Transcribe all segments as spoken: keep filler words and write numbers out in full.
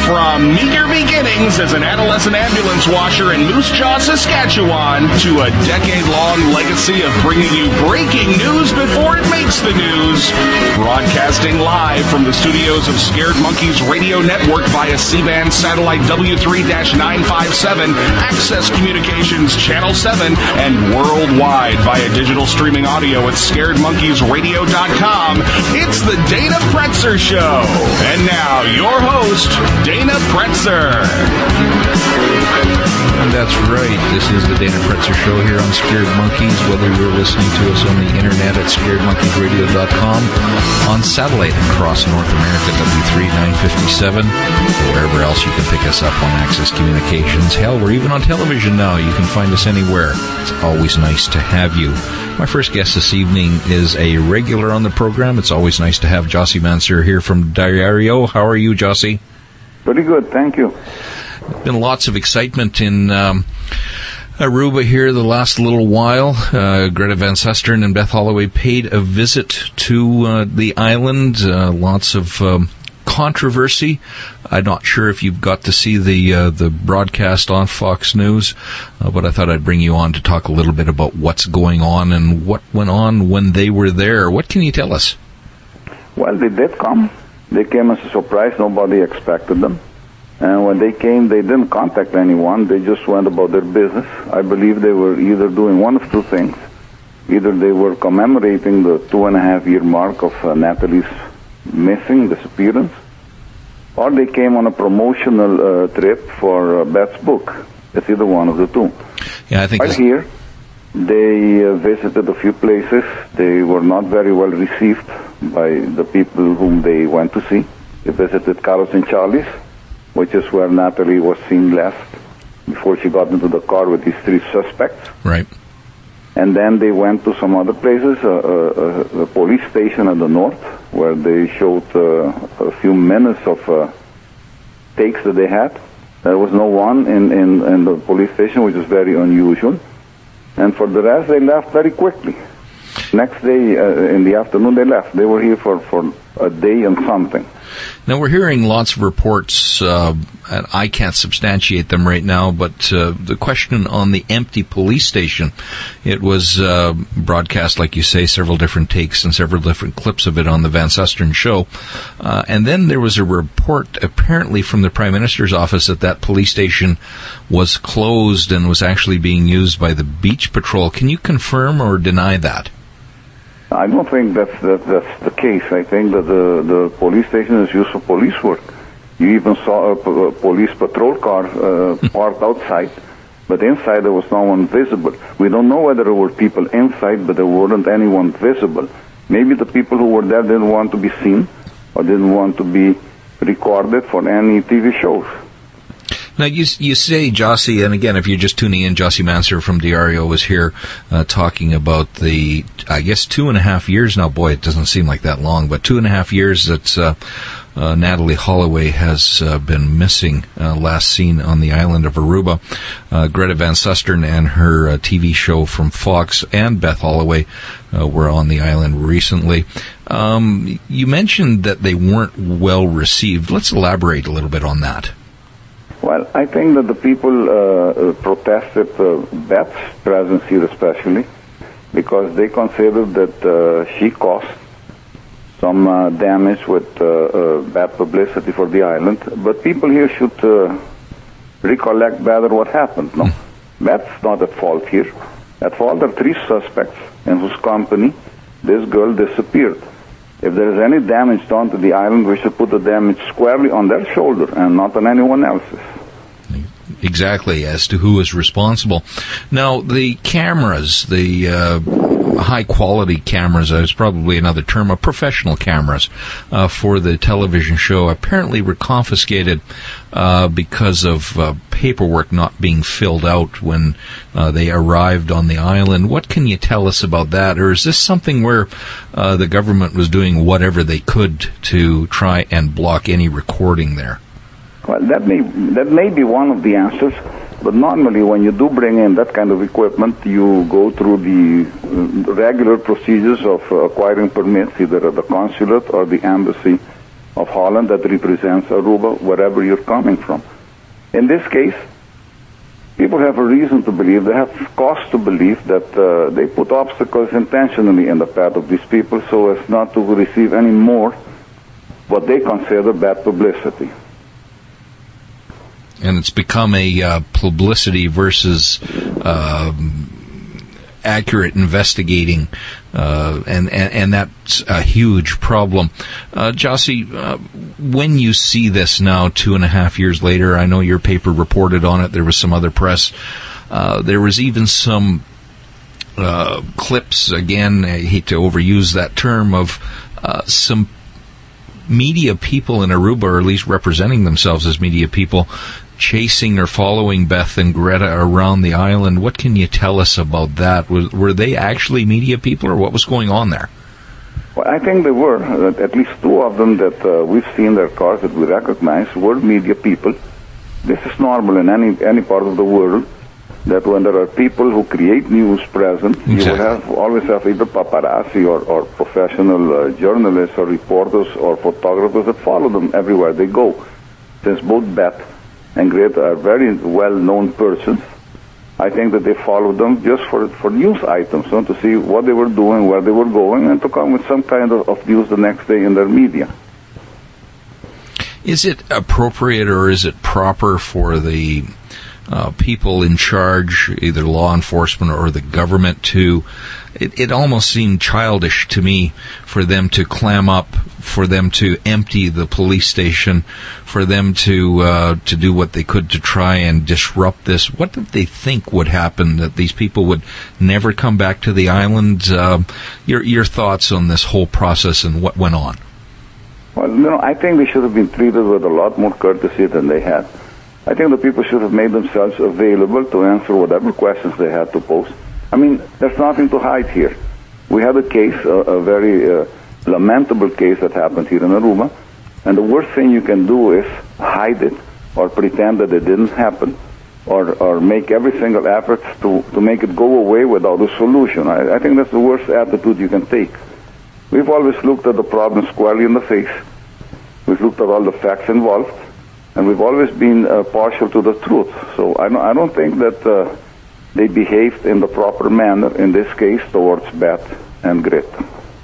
From meager beginnings as an adolescent ambulance washer in Moose Jaw, Saskatchewan, to a decade-long legacy of bringing you breaking news before it makes the news. Broadcasting live from the studios of Scared Monkeys Radio Network via C-band satellite W three nine five seven, Access Communications Channel seven, and worldwide via digital streaming audio at scared monkeys radio dot com. It's the Dana Pretzer Show. And now, your host, Dana Pretzer. And that's right. This is the Dana Pretzer Show here on Scared Monkeys, whether you're listening to us on the internet at scared monkeys radio dot com, on satellite across North America, W three nine fifty-seven, or wherever else you can pick us up on Access Communications. Hell, we're even on television now. You can find us anywhere. It's always nice to have you. My first guest this evening is a regular on the program. It's always nice to have Jossie Mansour here from Diario. How are you, Jossie? Pretty good, thank you. Been lots of excitement in um, Aruba here the last little while. Uh, Greta Van Susteren and Beth Holloway paid a visit to uh, the island. Uh, lots of um, controversy. I'm not sure if you've got to see the uh, the broadcast on Fox News, uh, but I thought I'd bring you on to talk a little bit about what's going on and what went on when they were there. What can you tell us? Well, they did come. They came as a surprise. Nobody expected them. And when they came, they didn't contact anyone. They just went about their business. I believe they were either doing one of two things. Either they were commemorating the two and a half year mark of uh, Natalie's missing, disappearance, or they came on a promotional uh, trip for uh, Beth's book. It's either one of the two. Yeah, I think right here, they uh, visited a few places. They were not very well received by the people whom they went to see. They visited Carlos and Charlie's, which is where Natalie was seen last before she got into the car with these three suspects. Right. And then they went to some other places, a uh, uh, uh, police station in the north, where they showed uh, a few minutes of uh, takes that they had. There was no one in, in, in the police station, which is very unusual. And for the rest, they left very quickly. Next day, uh, in the afternoon, they left. They were here for, for a day and something. Now, we're hearing lots of reports, uh, and I can't substantiate them right now, but uh, the question on the empty police station, it was uh, broadcast, like you say, several different takes and several different clips of it on the Van Susteren show. Uh, and then there was a report, apparently from the Prime Minister's office, that that police station was closed and was actually being used by the Beach Patrol. Can you confirm or deny that? I don't think that's, that, that's the case. I think that the, the police station is used for police work. You even saw a, a police patrol car uh, parked outside, but inside there was no one visible. We don't know whether there were people inside, but there weren't anyone visible. Maybe the people who were there didn't want to be seen or didn't want to be recorded for any T V shows. Now, you you say, Jossie, and again, if you're just tuning in, Jossie Mansour from Diario was here uh, talking about the, I guess, two and a half years now. Boy, it doesn't seem like that long, but two and a half years that uh, uh, Natalie Holloway has uh, been missing, uh, last seen on the island of Aruba. Uh, Greta Van Susteren and her uh, T V show from Fox and Beth Holloway uh, were on the island recently. Um, you mentioned that they weren't well received. Let's elaborate a little bit on that. Well, I think that the people uh, protested uh, Beth's presence here especially because they considered that uh, she caused some uh, damage with uh, uh, bad publicity for the island. But people here should uh, recollect better what happened, no? Beth's not at fault here. At fault are three suspects in whose company this girl disappeared. If there is any damage done to the island, we should put the damage squarely on their shoulder and not on anyone else's. Exactly, as to who is responsible. Now, the cameras, the uh, high-quality cameras, is probably another term, of professional cameras uh, for the television show, apparently were confiscated uh, because of uh, paperwork not being filled out when uh, they arrived on the island. What can you tell us about that? Or is this something where uh, the government was doing whatever they could to try and block any recording there? Well, that may that may be one of the answers, but normally when you do bring in that kind of equipment, you go through the uh, regular procedures of uh, acquiring permits, either at the consulate or the embassy of Holland that represents Aruba, wherever you're coming from. In this case, people have a reason to believe, they have cause to believe that uh, they put obstacles intentionally in the path of these people so as not to receive any more what they consider bad publicity. And it's become a uh, publicity versus uh, accurate investigating, uh, and, and and that's a huge problem. Uh, Jossie, uh, when you see this now, two and a half years later, I know your paper reported on it. There was some other press. Uh, there was even some uh, clips. Again, I hate to overuse that term, of uh, some media people in Aruba, or at least representing themselves as media people, chasing or following Beth and Greta around the island. What can you tell us about that? Was, were they actually media people, or what was going on there? Well, I think they were. At least two of them that uh, we've seen their cars that we recognize were media people. This is normal in any any part of the world, that when there are people who create news present, exactly. you will have always have either paparazzi or, or professional uh, journalists or reporters or photographers that follow them everywhere they go. Since both Beth and Greta are very well-known persons, I think that they followed them just for for news items, you know, to see what they were doing, where they were going, and to come with some kind of, of news the next day in their media. Is it appropriate, or is it proper for the uh, people in charge, either law enforcement or the government, to, it, it almost seemed childish to me for them to clam up, for them to empty the police station, for them to uh, to do what they could to try and disrupt this? What did they think would happen, that these people would never come back to the island? Uh, your your thoughts on this whole process and what went on? Well, you know, I think they should have been treated with a lot more courtesy than they had. I think the people should have made themselves available to answer whatever questions they had to pose. I mean, there's nothing to hide here. We had a case, a, a very uh, lamentable case that happened here in Aruba, and the worst thing you can do is hide it or pretend that it didn't happen, or, or make every single effort to, to make it go away without a solution. I, I think that's the worst attitude you can take. We've always looked at the problem squarely in the face. We've looked at all the facts involved, and we've always been uh, partial to the truth. So I don't, I don't think that uh, they behaved in the proper manner in this case towards Beth and Greta.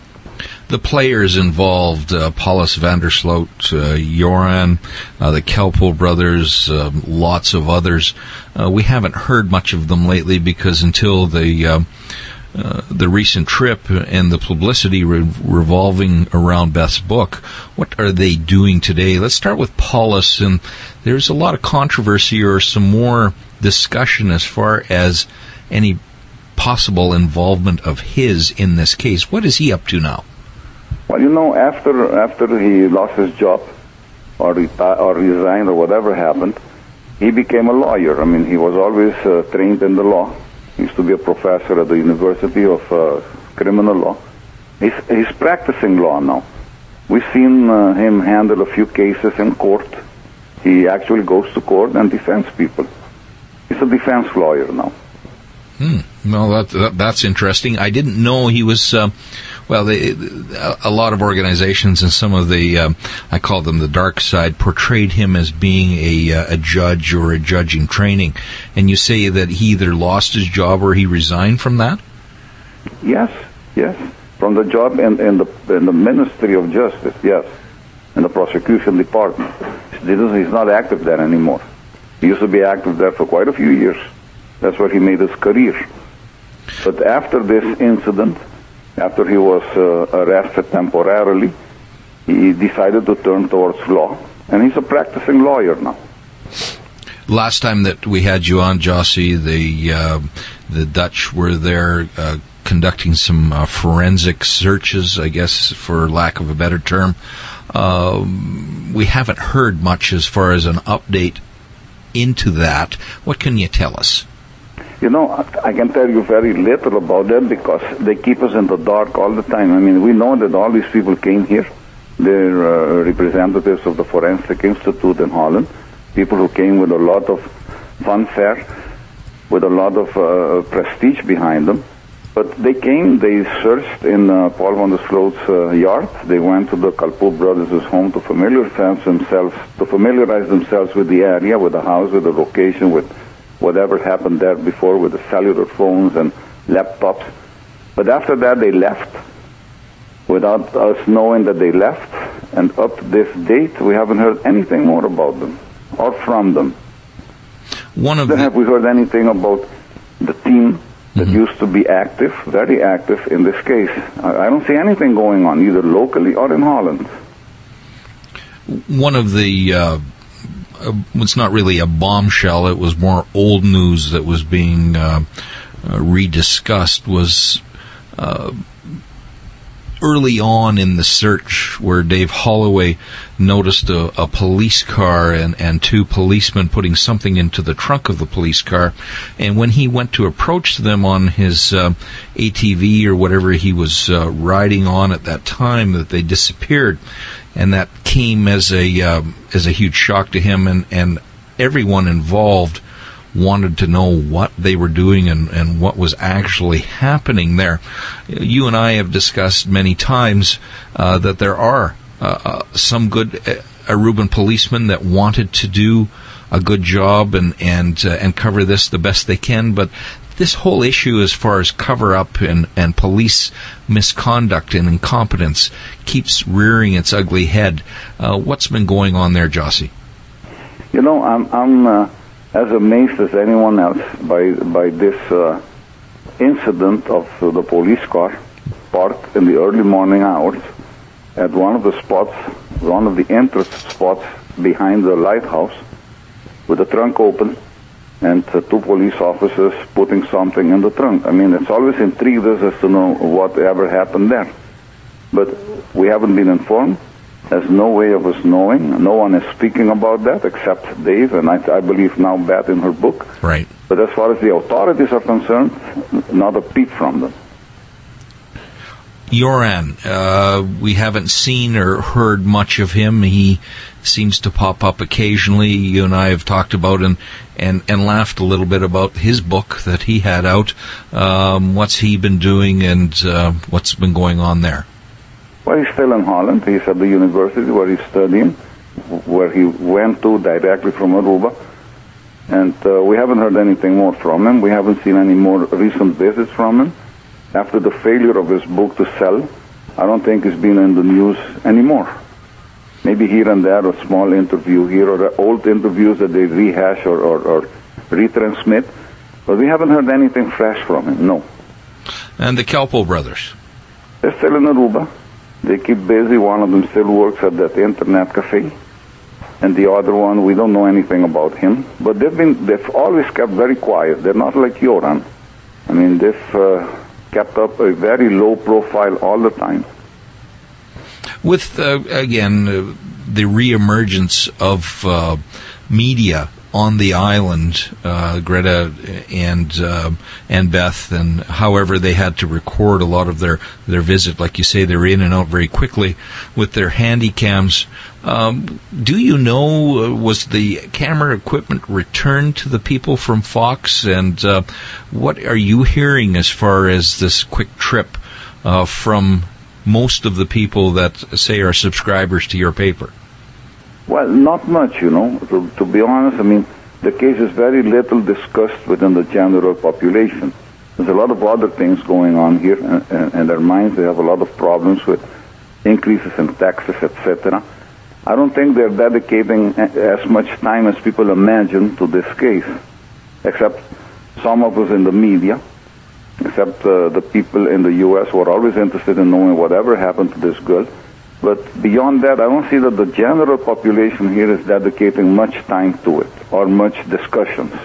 The players involved, uh, Paulus Vandersloot, uh, Joran, uh, the Kelpel brothers, uh, lots of others, uh, we haven't heard much of them lately, because until the uh, uh, the recent trip and the publicity re- revolving around Beth's book, what are they doing today? Let's start with Paulus, and there's a lot of controversy or some more discussion as far as any possible involvement of his in this case. What is he up to now? Well, you know, after after he lost his job, or reti- or resigned, or whatever happened, he became a lawyer. I mean, he was always uh, trained in the law. He used to be a professor at the University of uh, Criminal Law. He's, he's practicing law now. We've seen uh, him handle a few cases in court. He actually goes to court and defends people. He's a defense lawyer now. Hmm. Well, that, that, that's interesting. I didn't know he was, uh, well, they, a lot of organizations and some of the, um, I call them the dark side, portrayed him as being a, a judge or a judging training. And you say that he either lost his job or he resigned from that? Yes, yes. From the job in, in, the, in the Ministry of Justice, yes. In the prosecution department. He's not active there anymore. He used to be active there for quite a few years. That's where he made his career. But after this incident, after he was uh, arrested temporarily, he decided to turn towards law, and he's a practicing lawyer now. Last time that we had you on, Jossie, the uh, the Dutch were there uh, conducting some uh, forensic searches, I guess, for lack of a better term. Uh, we haven't heard much as far as an update into that. What can you tell us? You know, I can tell you very little about that because they keep us in the dark all the time. I mean, we know that all these people came here. They're uh, representatives of the Forensic Institute in Holland, people who came with a lot of fanfare, with a lot of uh, prestige behind them. But they came, they searched in uh, Paul von der Sloot's uh, yard. They went to the Kalpoe brothers' home to familiarize themselves, to familiarize themselves with the area, with the house, with the location, with whatever happened there before, with the cellular phones and laptops. But after that, they left without us knowing that they left. And up to this date, we haven't heard anything more about them or from them. One of Then the... have we heard anything about the team that mm-hmm. used to be active, very active in this case? I, I don't see anything going on, either locally or in Holland. One of the, uh, uh, it's not really a bombshell, it was more old news that was being uh, uh, rediscussed, was uh, early on in the search where Dave Holloway noticed a, a police car and, and two policemen putting something into the trunk of the police car. And when he went to approach them on his uh, A T V or whatever he was uh, riding on at that time, that they disappeared. And that came as a uh, as a huge shock to him, and, and everyone involved wanted to know what they were doing and, and what was actually happening there. You and I have discussed many times uh, that there are uh, uh, some good uh, Aruban policemen that wanted to do a good job and and uh, and cover this the best they can, but this whole issue as far as cover-up and, and police misconduct and incompetence keeps rearing its ugly head. Uh, what's been going on there, Jossie? You know, I'm... I'm uh as amazed as anyone else by by this uh, incident of uh, the police car parked in the early morning hours at one of the spots, one of the entrance spots behind the lighthouse, with the trunk open and uh, two police officers putting something in the trunk. I mean, it's always intrigued us as to know whatever happened there. But we haven't been informed. There's no way of us knowing. No one is speaking about that except Dave, and I, I believe now Beth in her book. Right. But as far as the authorities are concerned, not a peep from them. Joran, uh, we haven't seen or heard much of him. He seems to pop up occasionally. You and I have talked about and and, and laughed a little bit about his book that he had out. Um, what's he been doing, and uh, what's been going on there? Well, he's still in Holland. He's at the university where he's studying, where he went to directly from Aruba. And uh, we haven't heard anything more from him. We haven't seen any more recent visits from him. After the failure of his book to sell, I don't think he's been in the news anymore. Maybe here and there, a small interview here, or old interviews that they rehash or, or, or retransmit. But we haven't heard anything fresh from him, no. And the Kalpoe brothers? They're still in Aruba. They keep busy. One of them still works at that internet cafe, and the other one, we don't know anything about him. But they've been, they've always kept very quiet. They're not like Joran. I mean, they've uh, kept up a very low profile all the time. With, uh, again, uh, the reemergence of uh, media on the island, uh, Greta and uh, and Beth, and however they had to record a lot of their, their visit, like you say, they're in and out very quickly with their handy cams. Um, do you know, uh, was the camera equipment returned to the people from Fox, and uh, what are you hearing as far as this quick trip uh, from most of the people that, say, are subscribers to your paper? Well, not much, you know. To, to be honest, I mean, the case is very little discussed within the general population. There's a lot of other things going on here, and, and, and their minds, they have a lot of problems with increases in taxes, et cetera. I don't think they're dedicating as much time as people imagine to this case, except some of us in the media, except uh, the people in the U S who are always interested in knowing whatever happened to this girl. But beyond that, I don't see that the general population here is dedicating much time to it or much discussions.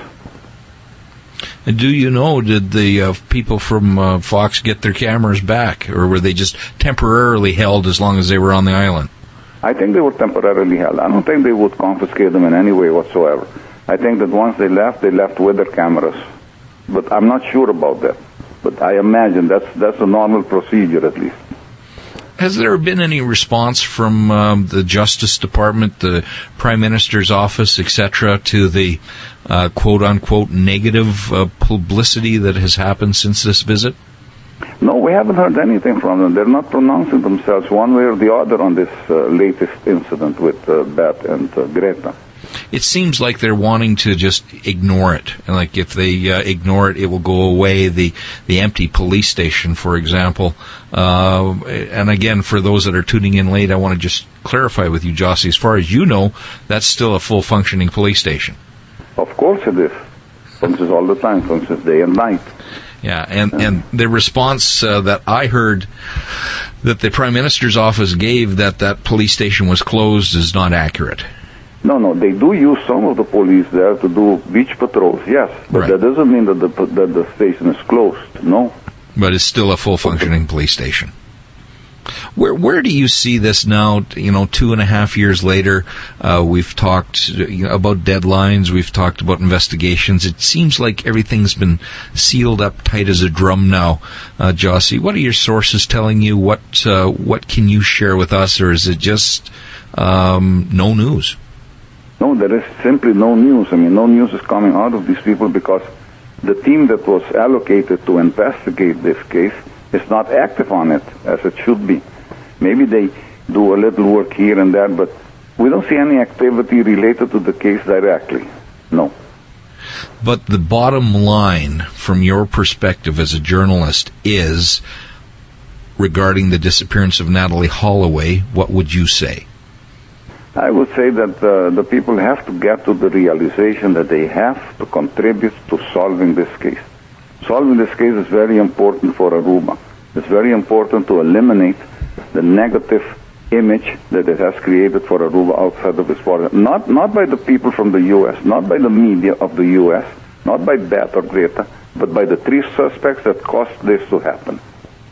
And do you know, did the uh, people from uh, Fox get their cameras back, or were they just temporarily held as long as they were on the island? I think they were temporarily held. I don't think they would confiscate them in any way whatsoever. I think that once they left, they left with their cameras. But I'm not sure about that. But I imagine that's that's a normal procedure, at least. Has there been any response from um, the Justice Department, the Prime Minister's office, et cetera, to the uh, quote-unquote negative uh, publicity that has happened since this visit? No, we haven't heard anything from them. They're not pronouncing themselves one way or the other on this uh, latest incident with uh, Beth and uh, Greta. It seems like they're wanting to just ignore it. And like if they uh, ignore it, it will go away. The the empty police station, for example. Uh, and again, for those that are tuning in late, I want to just clarify with you, Jossie, as far as you know, that's still a full functioning police station. Of course it is. Functions all the time, functions day and night. Yeah, and, and the response uh, that I heard that the Prime Minister's office gave that that police station was closed is not accurate. No, no, they do use some of the police there to do beach patrols, yes. But Right. that doesn't mean that the, that the station is closed, no. But it's still a full functioning police station. Where where do you see this now, you know, two and a half years later? Uh, we've talked you know, about deadlines. We've talked about investigations. It seems like everything's been sealed up tight as a drum now. Uh, Jossie, what are your sources telling you? What uh, what can you share with us? Or is it just um, no news? No, there is simply no news. I mean, no news is coming out of these people because the team that was allocated to investigate this case is not active on it as it should be. Maybe they do a little work here and there, but we don't see any activity related to the case directly. No. But the bottom line, from your perspective as a journalist, is regarding the disappearance of Natalie Holloway, what would you say? I would say that uh, the people have to get to the realization that they have to contribute to solving this case. Solving this case is very important for Aruba. It's very important to eliminate the negative image that it has created for Aruba outside of its border. Not not by the people from the U S, not by the media of the U S, not by Beth or Greta, but by the three suspects that caused this to happen.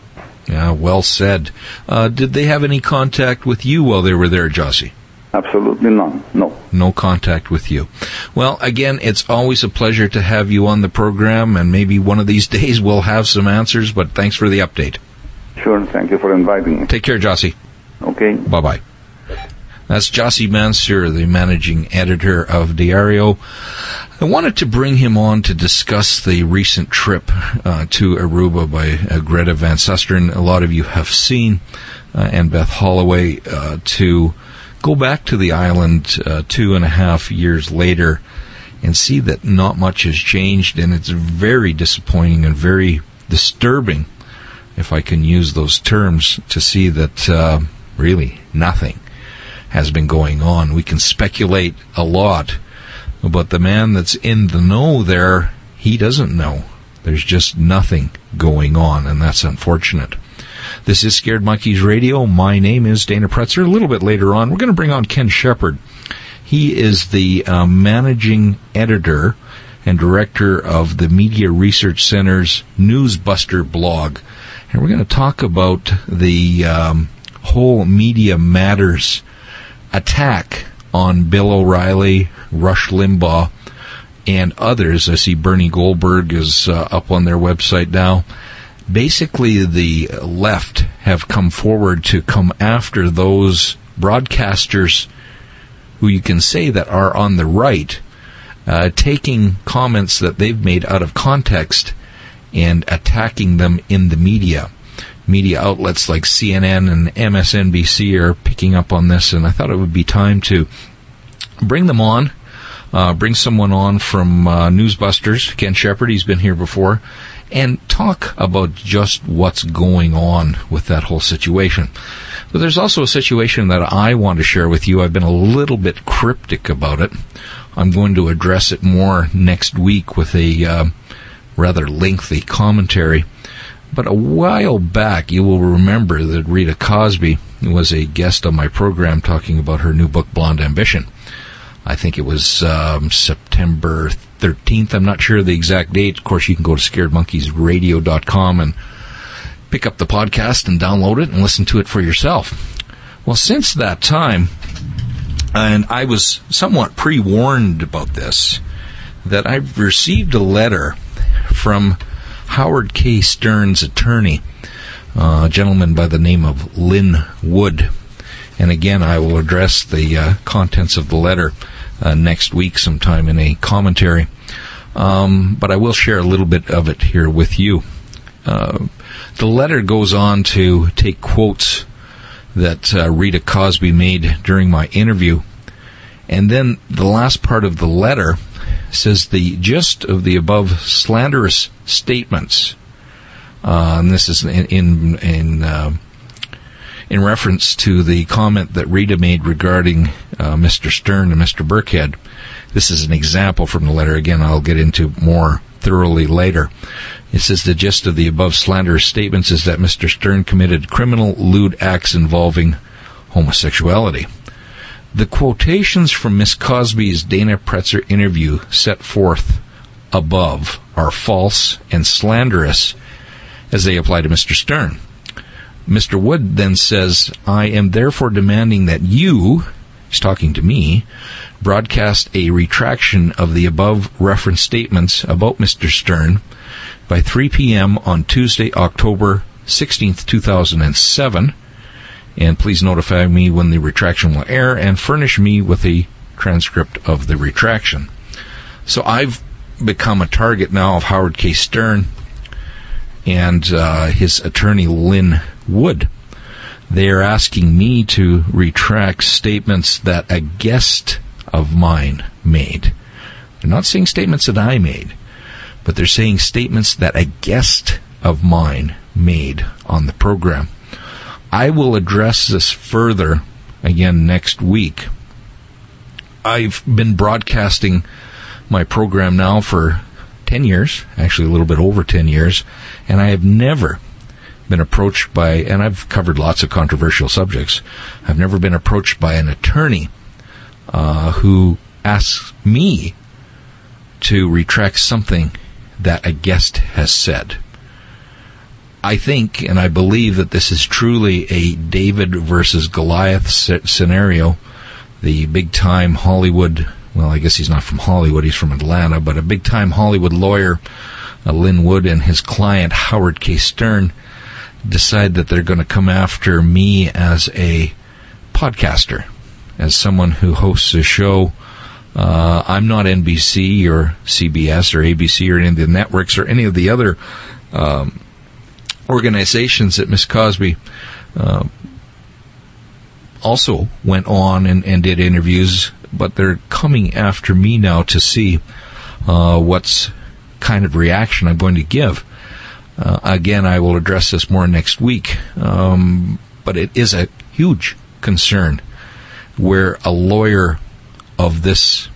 Yeah, well said. Uh, did they have any contact with you while they were there, Jossie? Absolutely none. No. No contact with you. Well, again, it's always a pleasure to have you on the program, and maybe one of these days we'll have some answers, but thanks for the update. Sure. Thank you for inviting me. Take care, Jossie. Okay. Bye-bye. That's Jossie Mansur, the managing editor of Diario. I wanted to bring him on to discuss the recent trip uh, to Aruba by uh, Greta Van Susteren. A lot of you have seen, uh, and Beth Holloway, uh, to go back to the island uh, two and a half years later and see that not much has changed, and it's very disappointing and very disturbing, if I can use those terms, to see that uh, really nothing has been going on. We can speculate a lot, but the man that's in the know there, he doesn't know. There's just nothing going on, and that's unfortunate. This is Scared Monkeys Radio. My name is Dana Pretzer. A little bit later on, we're going to bring on Ken Shepard. He is the uh, managing editor and director of the Media Research Center's Newsbuster blog. And we're going to talk about the um, whole Media Matters attack on Bill O'Reilly, Rush Limbaugh, and others. I see Bernie Goldberg is uh, up on their website now. Basically, the left have come forward to come after those broadcasters who you can say that are on the right, uh, taking comments that they've made out of context and attacking them in the media. Media outlets like C N N and M S N B C are picking up on this, and I thought it would be time to bring them on, uh, bring someone on from uh, Newsbusters, Ken Shepard, he's been here before, and talk about just what's going on with that whole situation. But there's also a situation that I want to share with you. I've been a little bit cryptic about it. I'm going to address it more next week with a uh, rather lengthy commentary. But a while back, you will remember that Rita Cosby was a guest on my program talking about her new book, Blonde Ambition. I think it was um, September thirteenth. I'm not sure the exact date. Of course, you can go to scared monkeys radio dot com and pick up the podcast and download it and listen to it for yourself. Well, since that time, and I was somewhat pre-warned about this, that I've received a letter from Howard K. Stern's attorney, uh, a gentleman by the name of Lynn Wood. And again, I will address the uh, contents of the letter uh, next week sometime in a commentary. Um, but I will share a little bit of it here with you. Uh, The letter goes on to take quotes that uh, Rita Cosby made during my interview. And then the last part of the letter says the gist of the above slanderous statements, uh, and this is in in in, uh, in reference to the comment that Rita made regarding uh, Mister Stern and Mister Birkhead. This is an example from the letter. Again, I'll get into more thoroughly later. It says the gist of the above slanderous statements is that Mister Stern committed criminal lewd acts involving homosexuality. The quotations from Miss Cosby's Dana Pretzer interview set forth above are false and slanderous as they apply to Mister Stern. Mister Wood then says, I am therefore demanding that you, he's talking to me, broadcast a retraction of the above referenced statements about Mister Stern by three p.m. on Tuesday, October sixteenth, two thousand seven. And please notify me when the retraction will air and furnish me with a transcript of the retraction. So I've become a target now of Howard K. Stern and uh, his attorney, Lynn Wood. They are asking me to retract statements that a guest of mine made. They're not saying statements that I made, but they're saying statements that a guest of mine made on the program. I will address this further again next week. I've been broadcasting my program now for ten years, actually a little bit over ten years, and I have never been approached by, and I've covered lots of controversial subjects, I've never been approached by an attorney uh, who asks me to retract something that a guest has said. I think, and I believe that this is truly a David versus Goliath scenario. The big-time Hollywood, well, I guess he's not from Hollywood, he's from Atlanta, but a big-time Hollywood lawyer, uh, Lynn Wood, and his client, Howard K. Stern, decide that they're going to come after me as a podcaster, as someone who hosts a show. Uh, I'm not N B C or C B S or A B C or any of the networks or any of the other um, organizations that Miss Cosby uh, also went on and, and did interviews, but they're coming after me now to see uh, what's kind of reaction I'm going to give. Uh, again, I will address this more next week, um, but it is a huge concern where a lawyer of this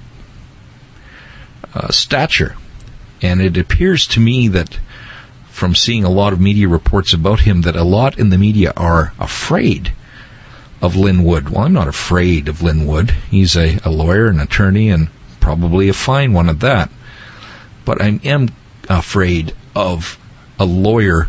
uh, stature, and it appears to me that from seeing a lot of media reports about him that a lot in the media are afraid of Lynn Wood. Well, I'm not afraid of Lynn Wood. He's a, a lawyer, an attorney, and probably a fine one at that. But I am afraid of a lawyer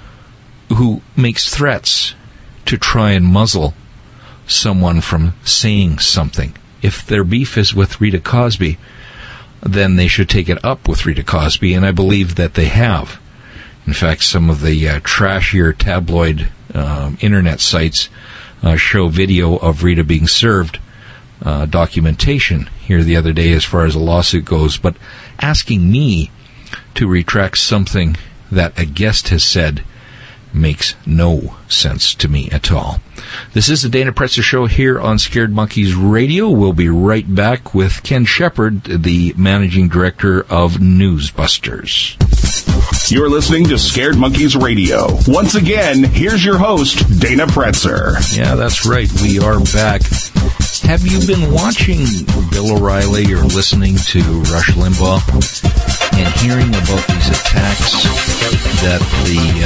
who makes threats to try and muzzle someone from saying something. If their beef is with Rita Cosby, then they should take it up with Rita Cosby, and I believe that they have. In fact, some of the uh, trashier tabloid um, internet sites uh, show video of Rita being served uh, documentation here the other day as far as a lawsuit goes, but asking me to retract something that a guest has said makes no sense to me at all. This is the Dana Pretzer Show here on Scared Monkeys Radio. We'll be right back with Ken Shepard, the managing director of Newsbusters. You're listening to Scared Monkeys Radio. Once again, here's your host, Dana Pretzer. Yeah, that's right. We are back. Have you been watching Bill O'Reilly or listening to Rush Limbaugh and hearing about these attacks that the,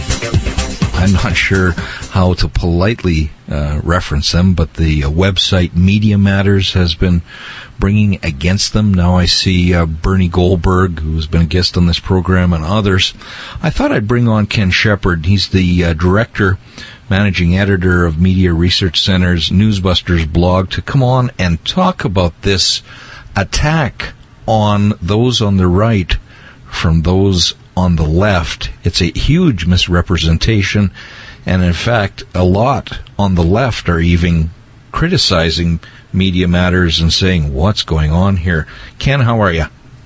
uh, I'm not sure how to politely uh, reference them, but the uh, website Media Matters has been bringing against them. Now I see uh, Bernie Goldberg, who's been a guest on this program, and others. I thought I'd bring on Ken Shepard. He's the uh, director, managing editor of Media Research Center's Newsbusters blog, to come on and talk about this attack on those on the right from those on the left. It's a huge misrepresentation, and in fact, a lot on the left are even criticizing Media Matters and saying, what's going on here? Ken, how are you?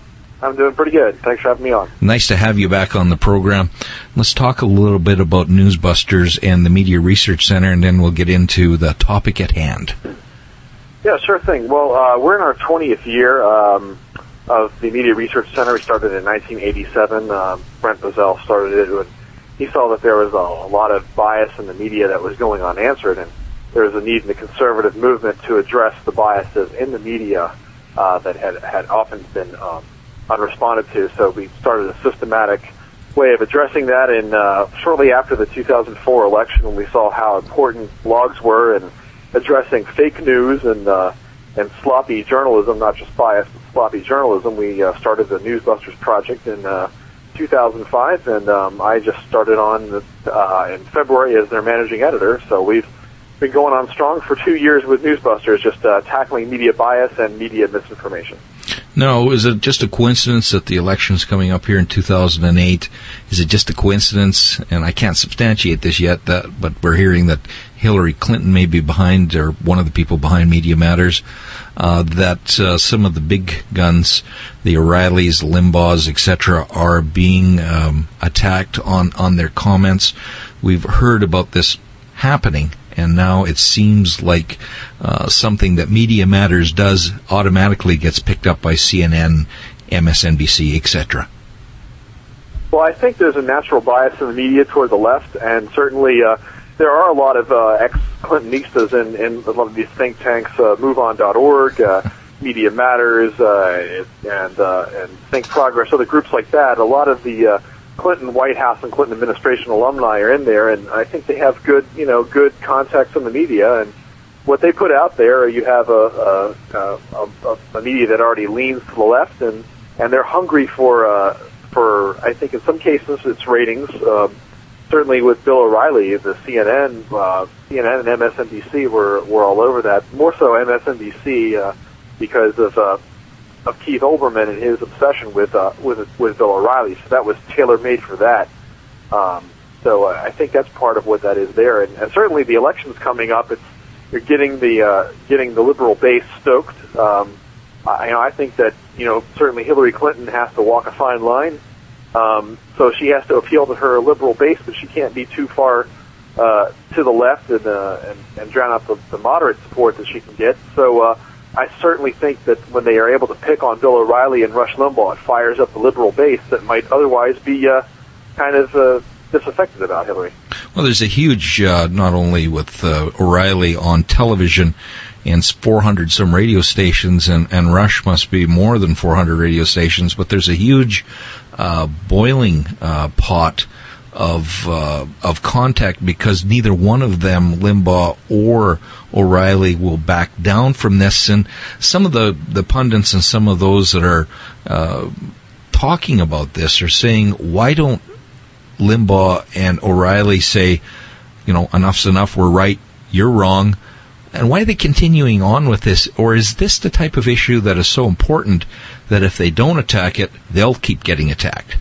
I'm doing pretty good. Thanks for having me on. Nice to have you back on the program. Let's talk a little bit about Newsbusters and the Media Research Center, and then we'll get into the topic at hand. Yeah, sure thing. Well, uh, we're in our twentieth year um, of the Media Research Center. We started in nineteen eighty-seven. Uh, Brent Bozell started it. And he saw that there was a, a lot of bias in the media that was going unanswered, and there was a need in the conservative movement to address the biases in the media uh, that had, had often been um, unresponded to. So we started a systematic way of addressing that, and uh, shortly after the two thousand four election, when we saw how important blogs were in addressing fake news and uh, and sloppy journalism, not just bias, but sloppy journalism, we uh, started the Newsbusters project in uh, two thousand five, and um, I just started on the, uh, in February as their managing editor. So we've been going on strong for two years with Newsbusters, just uh, tackling media bias and media misinformation. No, is it just a coincidence that the election's coming up here in two thousand eight? Is it just a coincidence? And I can't substantiate this yet, that, but we're hearing that Hillary Clinton may be behind, or one of the people behind Media Matters, uh, that uh, some of the big guns, the O'Reillys, Limbaughs, et cetera, are being um, attacked on, on their comments. We've heard about this happening, and now it seems like uh, something that Media Matters does automatically gets picked up by C N N, M S N B C, et cetera. Well, I think there's a natural bias in the media toward the left, and certainly uh, there are a lot of uh, ex-Clintonistas in, in a lot of these think tanks, uh, move on dot org, uh, Media Matters, uh, and, uh, and Think Progress, other groups like that. A lot of the uh, Clinton White House and Clinton administration alumni are in there, and I think they have good, you know, good contacts in the media. And what they put out there, you have a a, a, a, a media that already leans to the left, and, and they're hungry for uh, for I think in some cases it's ratings. Um, certainly with Bill O'Reilly, the C N N, uh, C N N and M S N B C were were all over that. More so M S N B C uh, because of. Uh, of Keith Olbermann and his obsession with uh, with with Bill O'Reilly. So that was tailor-made for that. Um, so uh, I think that's part of what that is there. And, and certainly the election's coming up. It's you're getting the uh, getting the liberal base stoked. Um, I, you know, I think that you know certainly Hillary Clinton has to walk a fine line. Um, so she has to appeal to her liberal base, but she can't be too far uh, to the left and, uh, and and drown out the, the moderate support that she can get. So. Uh, I certainly think that when they are able to pick on Bill O'Reilly and Rush Limbaugh, it fires up the liberal base that might otherwise be uh, kind of uh, disaffected about Hillary. Well, there's a huge, uh, not only with uh, O'Reilly on television and four hundred some radio stations, and, and Rush must be more than four hundred radio stations, but there's a huge uh, boiling uh, pot of uh, of contact, because neither one of them, Limbaugh or O'Reilly, will back down from this. And some of the, the pundits and some of those that are uh, talking about this are saying, why don't Limbaugh and O'Reilly say, you know, enough's enough, we're right, you're wrong? And why are they continuing on with this? Or is this the type of issue that is so important that if they don't attack it, they'll keep getting attacked?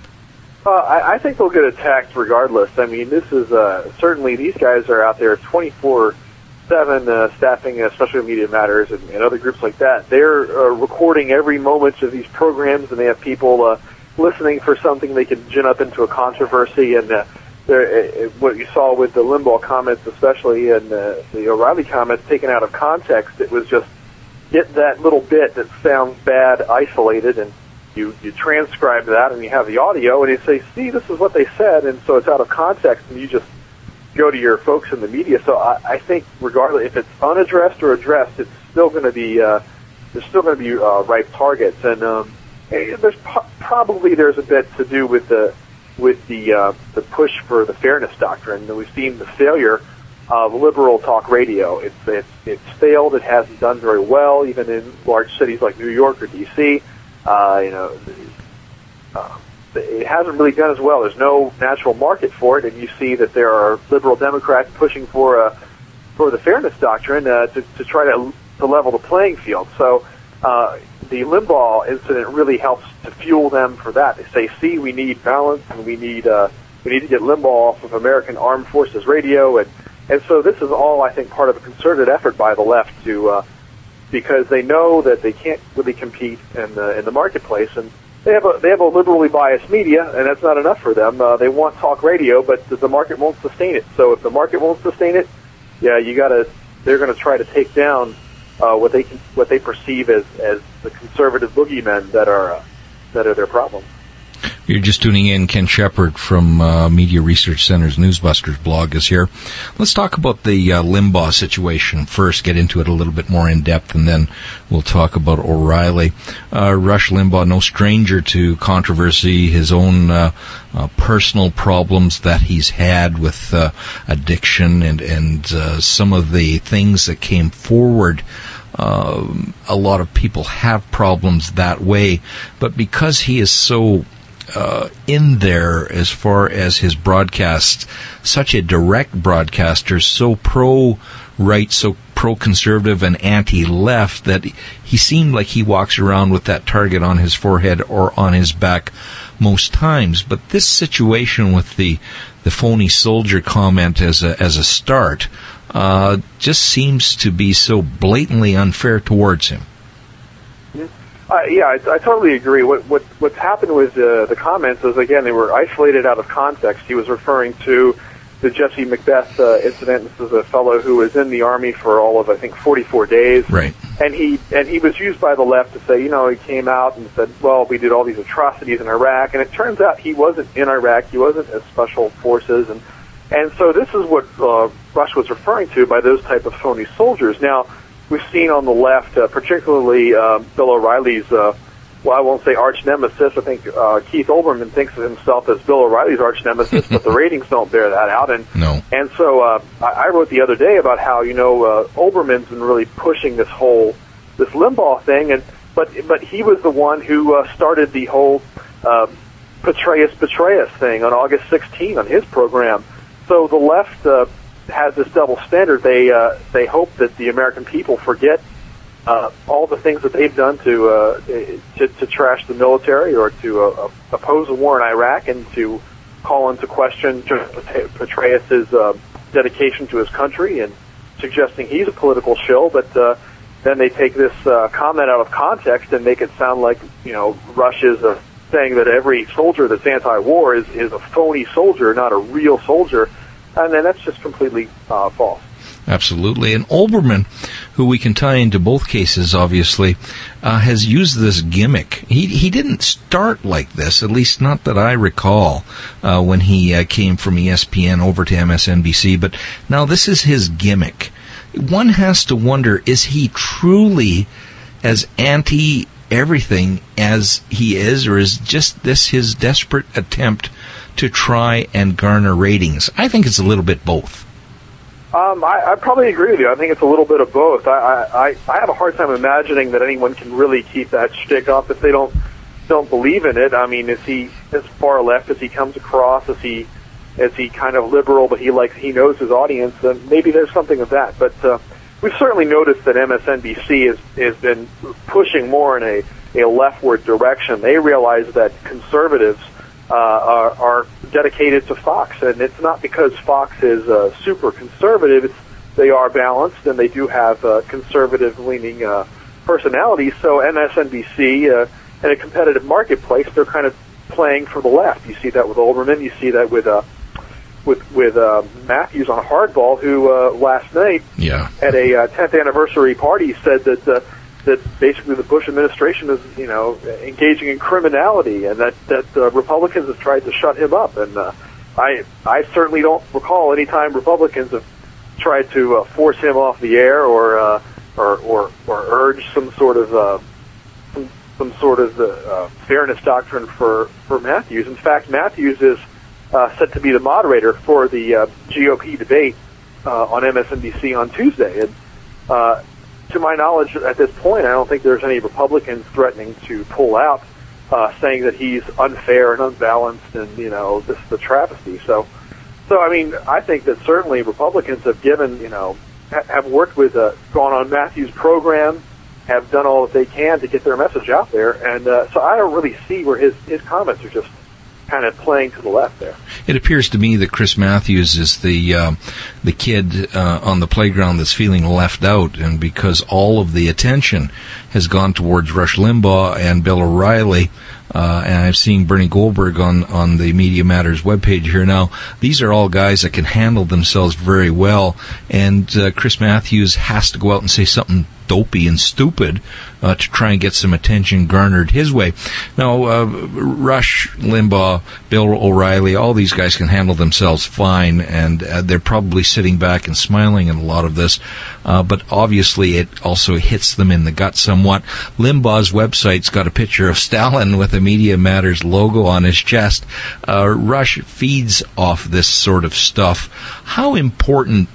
Uh, I, I think they'll get attacked regardless. I mean, this is uh, certainly these guys are out there twenty-four seven uh, staffing, especially Media Matters and, and other groups like that. They're uh, recording every moment of these programs, and they have people uh, listening for something they can gin up into a controversy. And uh, uh, what you saw with the Limbaugh comments, especially, and uh, the O'Reilly comments taken out of context, it was just get that little bit that sounds bad isolated, and You, you transcribe that, and you have the audio, and you say, see, this is what they said, and so it's out of context, and you just go to your folks in the media. So I, I think regardless, if it's unaddressed or addressed, it's still going to be, uh, there's still going to be uh, ripe targets. And um, there's po- probably there's a bit to do with the with the uh, the push for the fairness doctrine. And we've seen the failure of liberal talk radio. It's, it's, it's failed. It hasn't done very well, even in large cities like New York or D C Uh, you know, uh, it hasn't really done as well. There's no natural market for it, and you see that there are liberal Democrats pushing for uh, for the fairness doctrine uh, to, to try to, to level the playing field. So uh, the Limbaugh incident really helps to fuel them for that. They say, "See, we need balance, and we need uh, we need to get Limbaugh off of American Armed Forces Radio," and and so this is all, I think, part of a concerted effort by the left to. Uh, because they know that they can't really compete in the in the marketplace, and they have a they have a liberally biased media, and that's not enough for them. Uh, they want talk radio, but the market won't sustain it. So if the market won't sustain it, yeah, you gotta they're going to try to take down uh, what they what they perceive as as the conservative boogeymen that are uh, that are their problem. You're just tuning in. Ken Shepard from uh, Media Research Center's Newsbusters blog is here. Let's talk about the uh, Limbaugh situation first, get into it a little bit more in depth, and then we'll talk about O'Reilly. Uh, Rush Limbaugh, no stranger to controversy, his own uh, uh, personal problems that he's had with uh, addiction and, and uh, some of the things that came forward. Uh, a lot of people have problems that way, but because he is so Uh, in there as far as his broadcast, such a direct broadcaster, so pro-right, so pro-conservative and anti-left, that he seemed like he walks around with that target on his forehead or on his back most times. But this situation with the the phony soldier comment as a, as a start uh, just seems to be so blatantly unfair towards him. Uh, yeah, I, I totally agree. What what what's happened with uh, the comments is, again, they were isolated out of context. He was referring to the Jesse Macbeth uh, incident. This is a fellow who was in the Army for all of, I think, forty-four days. Right. And he and he was used by the left to say, you know, he came out and said, well, we did all these atrocities in Iraq. And it turns out he wasn't in Iraq. He wasn't as special forces. And, and so this is what uh, Rush was referring to by those type of phony soldiers. Now, we've seen on the left, uh, particularly uh, Bill O'Reilly's, uh, well, I won't say arch nemesis. I think uh, Keith Olbermann thinks of himself as Bill O'Reilly's arch nemesis, but the ratings don't bear that out. And no. And so uh, I, I wrote the other day about how, you know, uh, Olbermann's been really pushing this whole this Limbaugh thing, and but but he was the one who uh, started the whole uh, Petraeus Betrayus thing on August sixteenth on his program. So the left Uh, has this double standard. They uh, they hope that the American people forget uh, all the things that they've done to uh, to, to trash the military or to uh, oppose a war in Iraq and to call into question Petraeus's uh, dedication to his country and suggesting he's a political shill. But uh, then they take this uh, comment out of context and make it sound like, you know, Rush is uh, saying that every soldier that's anti-war is is a phony soldier, not a real soldier. And then that's just completely uh, false. Absolutely. And Olbermann, who we can tie into both cases, obviously, uh, has used this gimmick. He he didn't start like this, at least not that I recall, uh, when he uh, came from E S P N over to M S N B C. But now this is his gimmick. One has to wonder, is he truly as anti-everything as he is, or is just this his desperate attempt to try and garner ratings? I think it's a little bit both. Um, I, I probably agree with you. I think it's a little bit of both. I, I, I have a hard time imagining that anyone can really keep that shtick up if they don't don't believe in it. I mean, is he as far left as he comes across? Is he is he kind of liberal, but he likes he knows his audience? Then maybe there's something of that. But uh, we've certainly noticed that M S N B C has has been pushing more in a, a leftward direction. They realize that conservatives uh, are, are dedicated to Fox, and it's not because Fox is uh, super conservative. It's, they are balanced, and they do have uh, conservative-leaning uh, personalities. So M S N B C, uh, in a competitive marketplace, they're kind of playing for the left. You see that with Olbermann. You see that with uh, with with uh, Matthews on Hardball, who uh, last night yeah. at a uh, tenth anniversary party said that uh, that basically the Bush administration is, you know, engaging in criminality, and that that uh, Republicans have tried to shut him up. And uh, I I certainly don't recall any time Republicans have tried to uh, force him off the air or uh, or, or or urge some sort of uh, some, some sort of uh, fairness doctrine for for Matthews. In fact, Matthews is uh, set to be the moderator for the uh, G O P debate uh, on M S N B C on Tuesday. And uh, to my knowledge, at this point, I don't think there's any Republicans threatening to pull out, uh, saying that he's unfair and unbalanced, and you know, this is a travesty. So. So, I mean, I think that certainly Republicans have given, you know, ha- have worked with, uh, gone on Matthews' program, have done all that they can to get their message out there. And uh, so I don't really see where his, his comments are just kind of playing to the left there. It appears to me that Chris Matthews is the uh, the kid uh, on the playground that's feeling left out, and because all of the attention has gone towards Rush Limbaugh and Bill O'Reilly, uh, and I'm seeing Bernie Goldberg on, on the Media Matters webpage here now, these are all guys that can handle themselves very well, and uh, Chris Matthews has to go out and say something dopey and stupid uh, to try and get some attention garnered his way. Now, uh, Rush Limbaugh, Bill O'Reilly, all these guys can handle themselves fine, and uh, they're probably sitting back and smiling in a lot of this, uh, but obviously it also hits them in the gut somewhat. Limbaugh's website's got a picture of Stalin with a Media Matters logo on his chest. Uh, Rush feeds off this sort of stuff. How important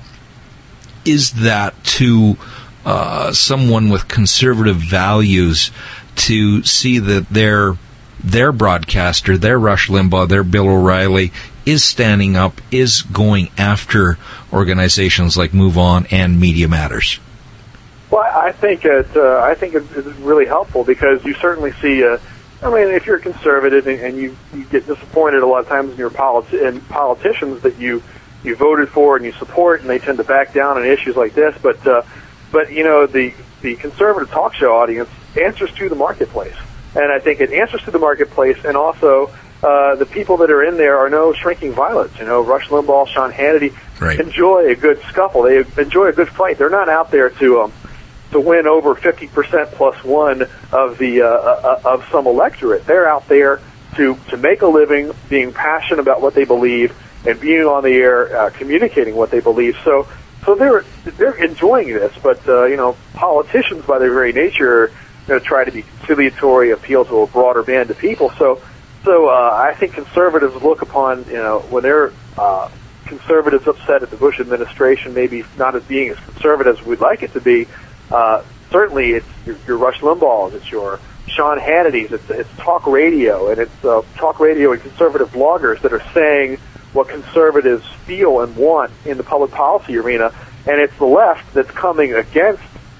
is that to Uh, someone with conservative values to see that their their broadcaster, their Rush Limbaugh, their Bill O'Reilly is standing up, is going after organizations like Move On and Media Matters? Well, I think it. Uh, I think it's really helpful because you certainly see. Uh, I mean, if you're a conservative and, and you, you get disappointed a lot of times in your politi- in politicians that you you voted for and you support, and they tend to back down on issues like this, but. Uh, But, you know, the, the conservative talk show audience answers to the marketplace. And I think it answers to the marketplace, and also uh, the people that are in there are no shrinking violets. You know, Rush Limbaugh, Sean Hannity right. enjoy a good scuffle. They enjoy a good fight. They're not out there to um, to win over fifty percent plus one of the uh, uh, of some electorate. They're out there to, to make a living, being passionate about what they believe, and being on the air uh, communicating what they believe. So... So they're they're enjoying this, but uh, you know, politicians by their very nature are going to try to be conciliatory, appeal to a broader band of people. So, so uh, I think conservatives look upon, you know, when they're uh, conservatives upset at the Bush administration, maybe not as being as conservative as we'd like it to be. Uh, certainly, it's your, your Rush Limbaugh's, it's your Sean Hannity's, it's it's talk radio, and it's uh, talk radio and conservative bloggers that are saying what conservatives feel and want in the public policy arena, and it's the left that's coming against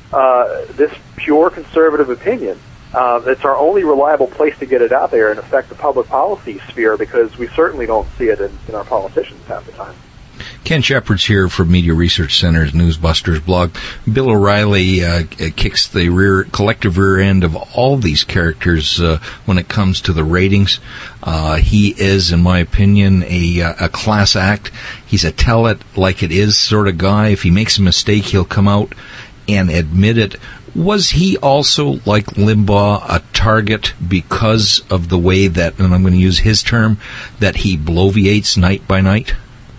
uh, this pure conservative opinion. Uh, it's our only reliable place to get it out there and affect the public policy sphere, because we certainly don't see it in, in our politicians half the time. Ken Shepard's here from Media Research Center's Newsbusters blog. Bill O'Reilly uh, kicks the rear collective rear end of all these characters uh, when it comes to the ratings. Uh, he is, in my opinion, a, a class act. He's a tell it like it is sort of guy. If he makes a mistake, he'll come out and admit it. Was he also, like Limbaugh, a target because of the way that, and I'm going to use his term, that he bloviates night by night?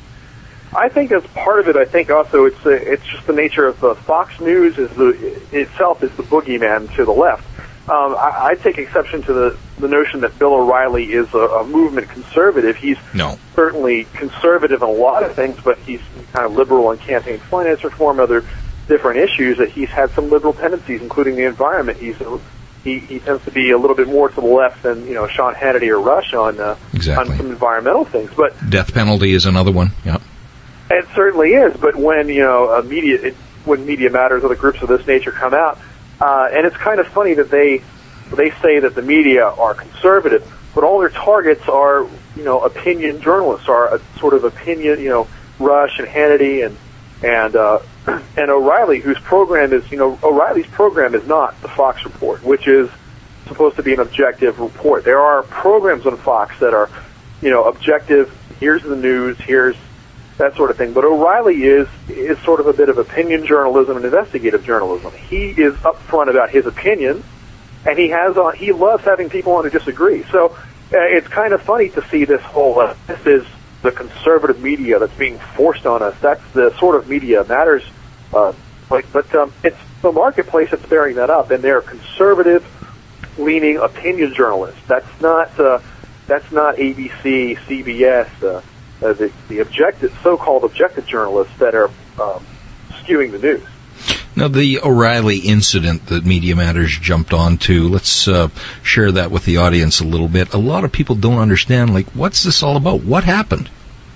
I think as part of it, I think also it's uh, it's just the nature of uh, Fox News is the itself is the boogeyman to the left. Um, I, I take exception to the, the notion that Bill O'Reilly is a, a movement conservative. He's no. certainly conservative in a lot of things, but he's kind of liberal on campaign finance reform, other different issues. That he's had some liberal tendencies, including the environment. He's a, he he tends to be a little bit more to the left than, you know, Sean Hannity or Rush on uh, exactly. on some environmental things. But death penalty is another one. Yeah. It certainly is, but when, you know, a media, it, when Media Matters, other groups of this nature come out, uh, and it's kind of funny that they they say that the media are conservative, but all their targets are, you know, opinion journalists, are a sort of opinion, you know, Rush and Hannity and and uh, and O'Reilly, whose program is, you know, O'Reilly's program is not the Fox Report, which is supposed to be an objective report. There are programs on Fox that are, you know, objective. Here's the news. Here's that sort of thing. But O'Reilly is is sort of a bit of opinion journalism and investigative journalism. He is upfront about his opinion, and he has on, he loves having people on who disagree. So uh, it's kind of funny to see this whole, uh, this is the conservative media that's being forced on us. That's the sort of Media Matters, uh, like, but um, it's the marketplace that's bearing that up, and they're conservative-leaning opinion journalists. That's not, uh, that's not A B C, C B S, uh, Uh, the, the objective, so-called objective journalists that are um, skewing the news. Now, the O'Reilly incident that Media Matters jumped onto, let's uh, share that with the audience a little bit. A lot of people don't understand, like, what's this all about? What happened?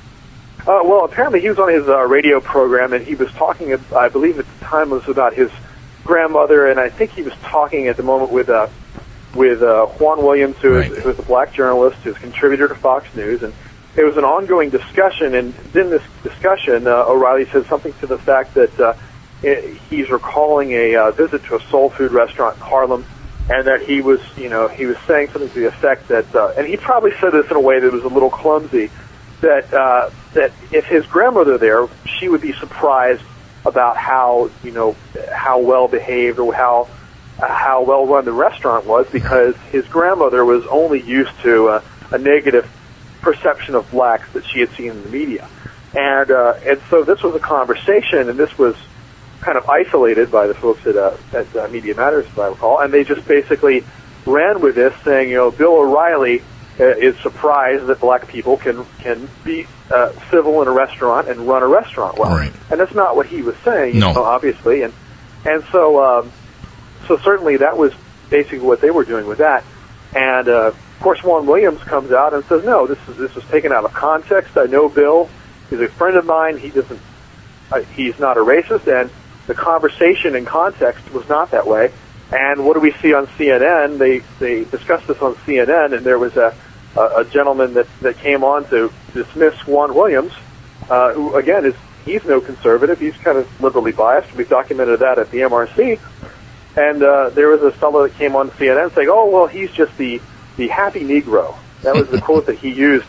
Uh, well, apparently he was on his uh, radio program, and he was talking, I believe at the time it was about his grandmother, and I think he was talking at the moment with uh, with uh, Juan Williams, who right. is, who is a black journalist, who's a contributor to Fox News, and it was an ongoing discussion. And in this discussion, uh, O'Reilly said something to the fact that uh, he's recalling a uh, visit to a soul food restaurant in Harlem, and that he was, you know, he was saying something to the effect that, uh, and he probably said this in a way that was a little clumsy, that uh, that if his grandmother there, she would be surprised about how, you know, how well behaved or how how well run the restaurant was, because his grandmother was only used to uh, a negative perception of blacks that she had seen in the media, and uh, and so this was a conversation, and this was kind of isolated by the folks at, uh, at uh, Media Matters, if I recall, and they just basically ran with this, saying, you know, Bill O'Reilly uh, is surprised that black people can can be uh, civil in a restaurant and run a restaurant well, right. and that's not what he was saying, you no. know, obviously, and and so um, so certainly that was basically what they were doing with that, and uh, of course Juan Williams comes out and says, no, this is this was taken out of context. I know Bill; he's a friend of mine. He doesn't, uh, he's not a racist, and the conversation in context was not that way. And what do we see on C N N? They they discussed this on C N N, and there was a a, a gentleman that that came on to dismiss Juan Williams, uh, who again is he's no conservative. He's kind of liberally biased. We've documented that at the M R C. And uh, there was a fellow that came on C N N saying, "Oh, well, he's just the the happy Negro." That was the quote that he used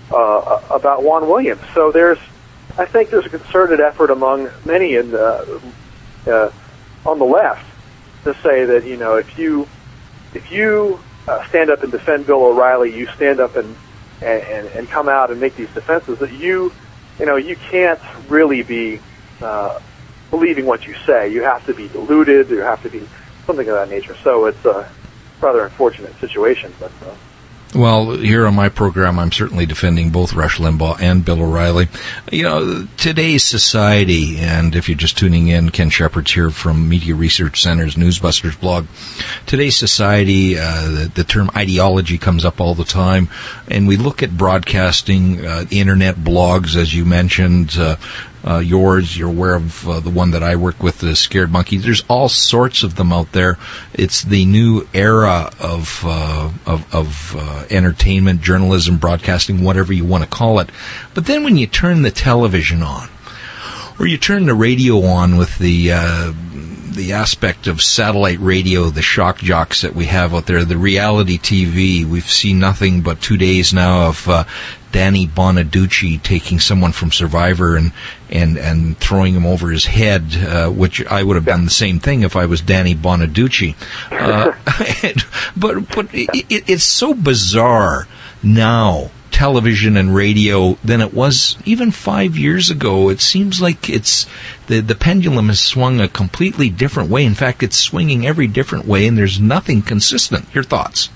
uh, about Juan Williams. So there's, I think, there's a concerted effort among many in the, uh, on the left to say that, you know, if you if you uh, stand up and defend Bill O'Reilly, you stand up and, and and come out and make these defenses, that you you know you can't really be uh, believing what you say. You have to be deluded. You have to be something of that nature. So it's a rather unfortunate situation, but. Uh, Well, here on my program, I'm certainly defending both Rush Limbaugh and Bill O'Reilly. You know, today's society, and if you're just tuning in, Ken Shepard's here from Media Research Center's Newsbusters blog. Today's society, uh, the, the term ideology comes up all the time, and we look at broadcasting, uh, internet blogs, as you mentioned, uh, Uh, yours, you're aware of uh, the one that I work with, the Scared Monkey. There's all sorts of them out there. It's the new era of uh, of, of uh, entertainment, journalism, broadcasting, whatever you want to call it. But then when you turn the television on, or you turn the radio on with the uh, the aspect of satellite radio, the shock jocks that we have out there, the reality T V, we've seen nothing but two days now of uh, Danny Bonaducci taking someone from Survivor and and and throwing him over his head, uh, which I would have done the same thing if I was Danny Bonaducci. Uh, but but it, it, it's so bizarre now, television and radio, than it was even five years ago. It seems like it's the the pendulum has swung a completely different way. In fact, it's swinging every different way, and there's nothing consistent. Your thoughts?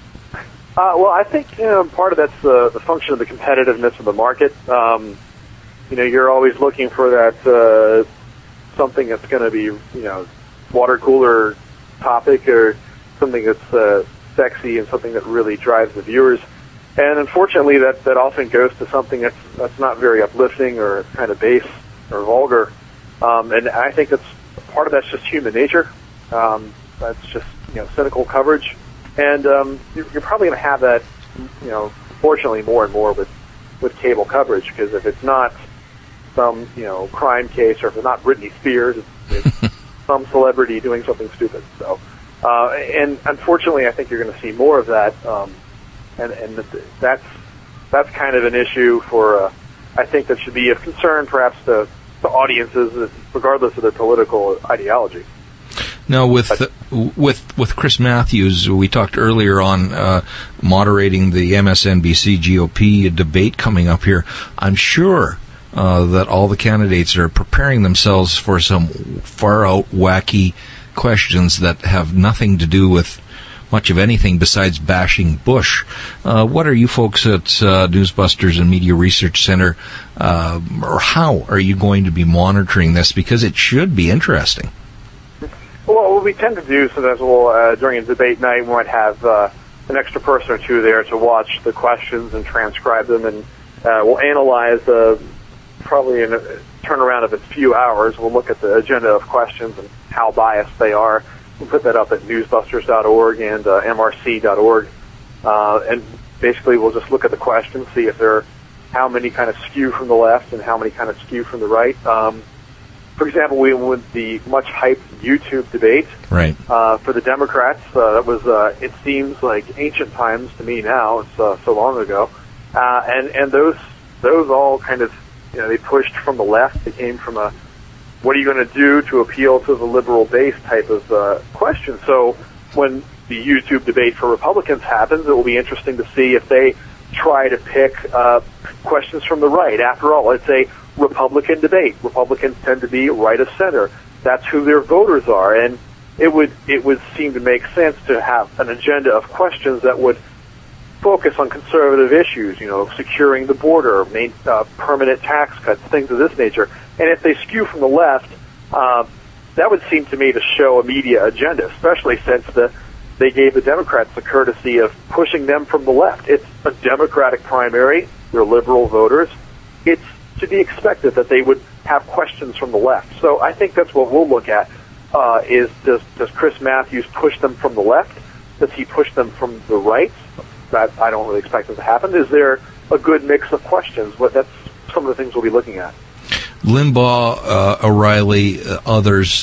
Uh, well, I think, you know, part of that's the, the function of the competitiveness of the market. Um, you know, you're always looking for that uh, something that's going to be, you know, water cooler topic, or something that's uh, sexy and something that really drives the viewers. And unfortunately, that, that often goes to something that's that's not very uplifting or kind of base or vulgar. Um, and I think that's part of that's just human nature. Um, that's just, you know, cynical coverage. And um, you're probably going to have that, you know, fortunately more and more with, with cable coverage, because if it's not some, you know, crime case, or if it's not Britney Spears, it's, it's some celebrity doing something stupid. So, uh, and unfortunately, I think you're going to see more of that, um, and and that's that's kind of an issue for, uh, I think that should be of concern perhaps to, to audiences, regardless of their political ideology. Now, with uh, with with Chris Matthews, we talked earlier on uh, moderating the M S N B C G O P debate coming up here. I'm sure uh, that all the candidates are preparing themselves for some far-out, wacky questions that have nothing to do with much of anything besides bashing Bush. Uh, what are you folks at uh, Newsbusters and Media Research Center, uh, or how are you going to be monitoring this? Because it should be interesting. Well, what we tend to do sometimes, we'll, uh, during a debate night, we might have uh, an extra person or two there to watch the questions and transcribe them, and uh, we'll analyze uh, probably in a turnaround of a few hours. We'll look at the agenda of questions and how biased they are, we put that up at newsbusters dot org and uh, M R C dot org. Uh, and basically we'll just look at the questions, see if there are how many kind of skew from the left and how many kind of skew from the right. Um, for example, we with the much hyped YouTube debate right. uh, for the Democrats, uh, that was, uh, it seems like ancient times to me now. It's uh, so long ago. Uh, and, and those, those all kind of, you know, they pushed from the left. They came from a, what are you going to do to appeal to the liberal base type of uh, question. So when the YouTube debate for Republicans happens, it will be interesting to see if they try to pick uh, questions from the right. After all, it's a Republican debate. Republicans tend to be right of center. That's who their voters are, and it would it would seem to make sense to have an agenda of questions that would focus on conservative issues, you know, securing the border, main, uh, permanent tax cuts, things of this nature. And if they skew from the left, uh, that would seem to me to show a media agenda, especially since the they gave the Democrats the courtesy of pushing them from the left. It's a Democratic primary. They're liberal voters. It's to be expected that they would have questions from the left. So I think that's what we'll look at, uh, is does, does Chris Matthews push them from the left? Does he push them from the right? That I don't really expect it to happen. Is there a good mix of questions? Well, that's some of the things we'll be looking at. Limbaugh, uh, O'Reilly, uh, others,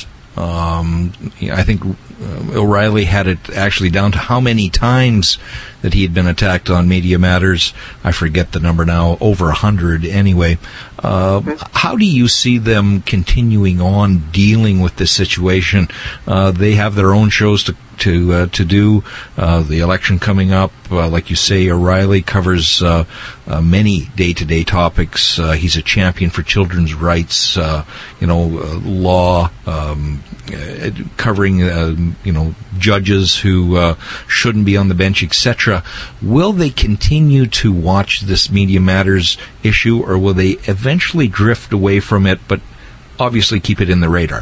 um, I think uh, O'Reilly had it actually down to how many times that he had been attacked on Media Matters. I forget the number now, over a hundred anyway. Uh, mm-hmm. How do you see them continuing on dealing with this situation? Uh, they have their own shows to to uh, to do. Uh, the election coming up, uh, like you say, O'Reilly covers uh, uh, many day-to-day topics. Uh, he's a champion for children's rights, uh, you know, uh, law, um, uh, covering, uh, you know, judges who uh, shouldn't be on the bench, et cetera. Will they continue to watch this Media Matters issue, or will they eventually drift away from it, but obviously keep it in the radar?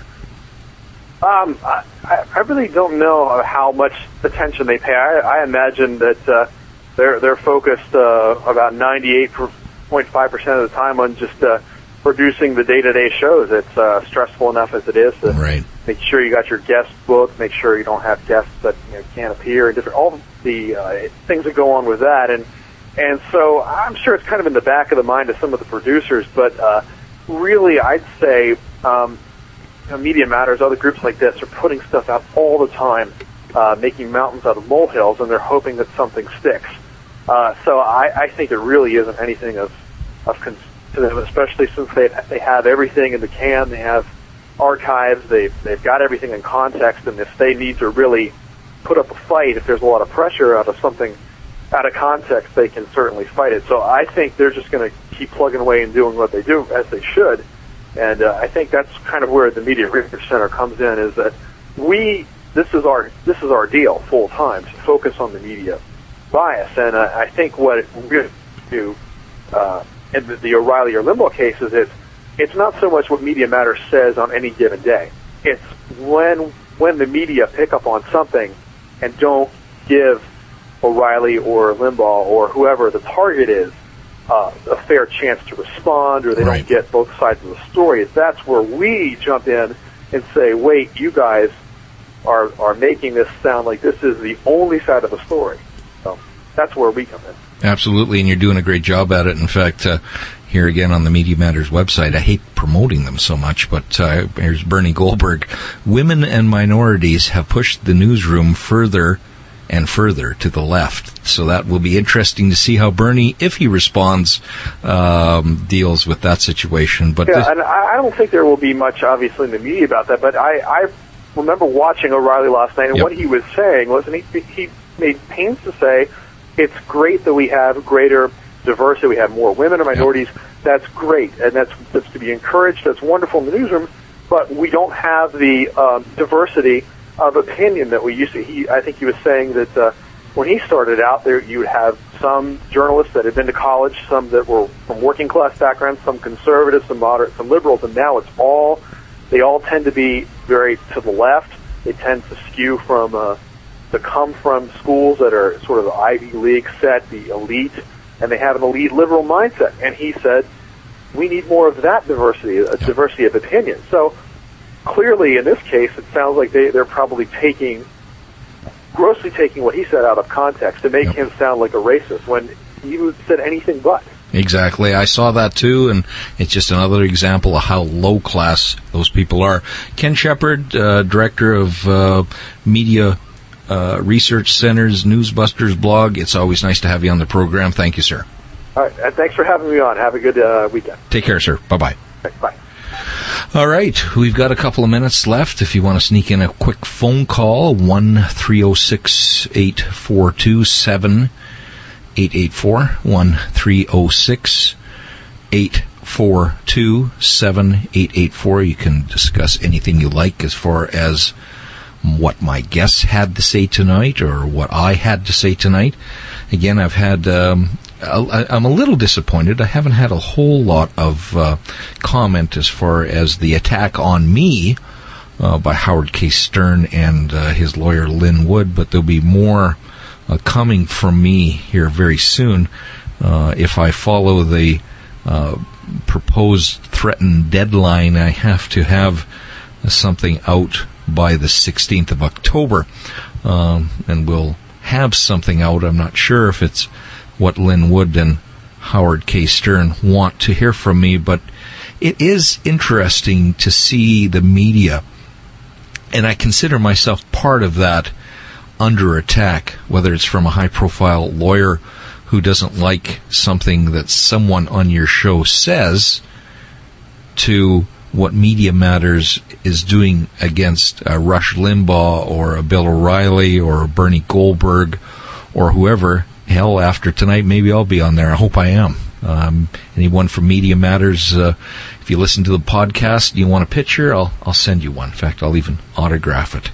Um, I, I really don't know how much attention they pay. I, I imagine that uh, they're they're focused uh, about ninety-eight point five percent of the time on just uh, producing the day-to-day shows. It's uh, stressful enough as it is to right. make sure you got your guest booked, make sure you don't have guests that you know, can't appear, and different all the uh, things that go on with that. And and so I'm sure it's kind of in the back of the mind of some of the producers, but uh, really I'd say. Um, You know, Media Matters, other groups like this are putting stuff out all the time, uh, making mountains out of molehills, and they're hoping that something sticks. Uh, so I, I think it really isn't anything of, of concern to them, especially since they they have everything in the can. They have archives. They've, they've got everything in context, and if they need to really put up a fight, if there's a lot of pressure out of something out of context, they can certainly fight it. So I think they're just going to keep plugging away and doing what they do, as they should. And uh, I think that's kind of where the Media Research Center comes in, is that we, this is our this is our deal full time, to focus on the media bias. And uh, I think what we're going to do uh, in the, the O'Reilly or Limbaugh cases is it's not so much what Media Matters says on any given day. It's when when the media pick up on something and don't give O'Reilly or Limbaugh or whoever the target is Uh, a fair chance to respond, or they right. don't get both sides of the story. That's where we jump in and say, wait, you guys are are making this sound like this is the only side of the story. So that's where we come in. Absolutely, and you're doing a great job at it. In fact, uh, here again on the Media Matters website, I hate promoting them so much, but uh, here's Bernie Goldberg. Women and minorities have pushed the newsroom further and further to the left. So that will be interesting to see how Bernie, if he responds, um, deals with that situation. But yeah, and I don't think there will be much, obviously, in the media about that, but I, I remember watching O'Reilly last night, and yep. what he was saying was, and he, he made pains to say, it's great that we have greater diversity, we have more women or minorities, yep. That's great, and that's, that's to be encouraged, that's wonderful in the newsroom, but we don't have the um, diversity of opinion that we used to. He, I think he was saying that uh, when he started out there, you would have some journalists that had been to college, some that were from working class backgrounds, some conservatives, some moderate, some liberals, and now it's all, they all tend to be very to the left. They tend to skew from, uh, to come from schools that are sort of the Ivy League set, the elite, and they have an elite liberal mindset. And he said, we need more of that diversity, a diversity of opinion. So clearly, in this case, it sounds like they, they're probably taking, grossly taking what he said out of context to make yep. him sound like a racist when he said anything but. Exactly. I saw that too, and it's just another example of how low class those people are. Ken Shepard, uh, director of uh, Media uh, Research Center's Newsbusters blog. It's always nice to have you on the program. Thank you, sir. All right, and thanks for having me on. Have a good uh, weekend. Take care, sir. Bye-bye. Okay, bye. All right, we've got a couple of minutes left. If you want to sneak in a quick phone call, one three oh six, eight four two, seven eight eight four, one three oh six, eight four two, seven eight eight four. You can discuss anything you like as far as what my guests had to say tonight or what I had to say tonight. Again, I've had... Um, I'm a little disappointed. I haven't had a whole lot of uh, comment as far as the attack on me uh, by Howard K. Stern and uh, his lawyer Lynn Wood, but there'll be more uh, coming from me here very soon uh, if I follow the uh, proposed threatened deadline. I have to have something out by the sixteenth of October, um, and we'll have something out. I'm not sure if it's what Lynn Wood and Howard K. Stern want to hear from me, but it is interesting to see the media, and I consider myself part of that, under attack, whether it's from a high-profile lawyer who doesn't like something that someone on your show says, to what Media Matters is doing against uh, Rush Limbaugh or a Bill O'Reilly or a Bernie Goldberg or whoever. Hell, after tonight, maybe I'll be on there. I hope I am. Um, anyone from Media Matters, uh, if you listen to the podcast and you want a picture, I'll I'll send you one. In fact, I'll even autograph it.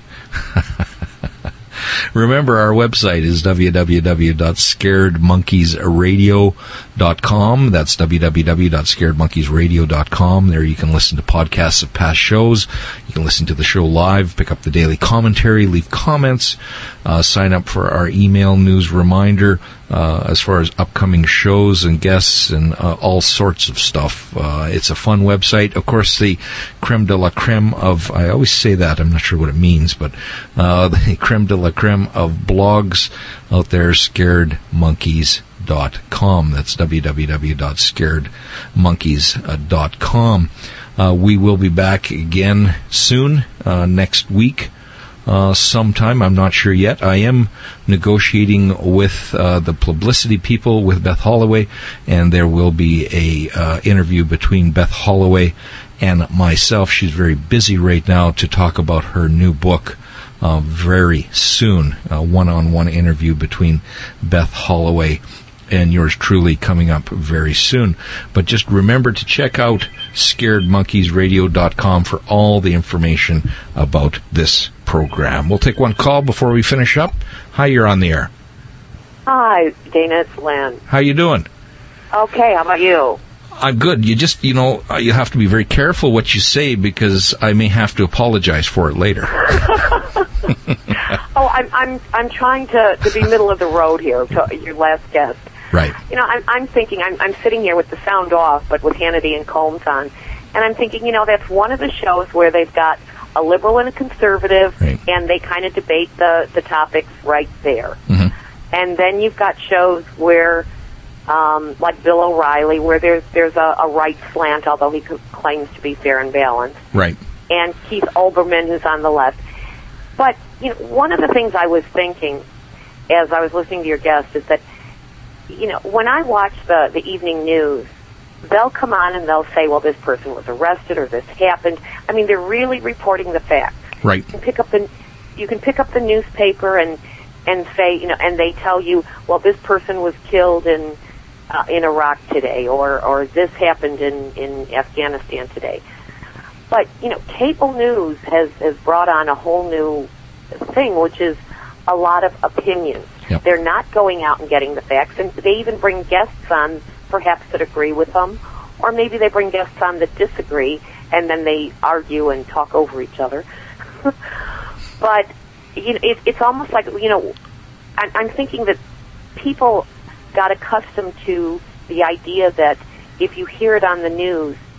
Remember, our website is w w w dot scared monkeys radio dot com. That's w w w dot scared monkeys radio dot com. There you can listen to podcasts of past shows. You can listen to the show live, pick up the daily commentary, leave comments, uh, sign up for our email news reminder uh, as far as upcoming shows and guests and uh, all sorts of stuff. Uh, it's a fun website. Of course, the creme de la creme of, I always say that, I'm not sure what it means, but uh, the creme de la creme of blogs out there, scared monkeys dot com. That's w w w dot scared monkeys dot com. Uh, we will be back again soon, uh, next week, uh, sometime. I'm not sure yet. I am negotiating with uh, the publicity people, with Beth Holloway, and there will be a uh, interview between Beth Holloway and myself. She's very busy right now to talk about her new book. Uh, very soon, a one-on-one interview between Beth Holloway and yours truly coming up very soon. But just remember to check out scared monkeys radio dot com for all the information about this program. We'll take one call before we finish up. Hi, you're on the air. Hi, Dana, it's Lynn. How you doing? Okay, how about you? I'm good. You just, you know, you have to be very careful what you say because I may have to apologize for it later. oh, I'm I'm I'm trying to, to be middle of the road here to your last guest. Right. You know, I'm I'm thinking I'm I'm sitting here with the sound off, but with Hannity and Combs on, and I'm thinking, you know, that's one of the shows where they've got a liberal and a conservative, right, and they kind of debate the the topics right there. Mm-hmm. And then you've got shows where, um, like Bill O'Reilly, where there's there's a, a right slant, although he claims to be fair and balanced. Right. And Keith Olbermann, who's on the left. But, you know, one of the things I was thinking as I was listening to your guest is that, you know, when I watch the, the evening news, they'll come on and they'll say, well, this person was arrested or this happened. I mean, they're really reporting the facts. Right. You can pick up the, you can pick up the newspaper and, and say, you know, and they tell you, well, this person was killed in uh, in Iraq today, or, or this happened in, in Afghanistan today. But, you know, cable news has, has brought on a whole new thing, which is a lot of opinions. Yep. They're not going out and getting the facts, and they even bring guests on, perhaps, that agree with them, or maybe they bring guests on that disagree, and then they argue and talk over each other. But, you know, it, it's almost like, you know, I'm, I'm thinking that people got accustomed to the idea that if you hear it on the news,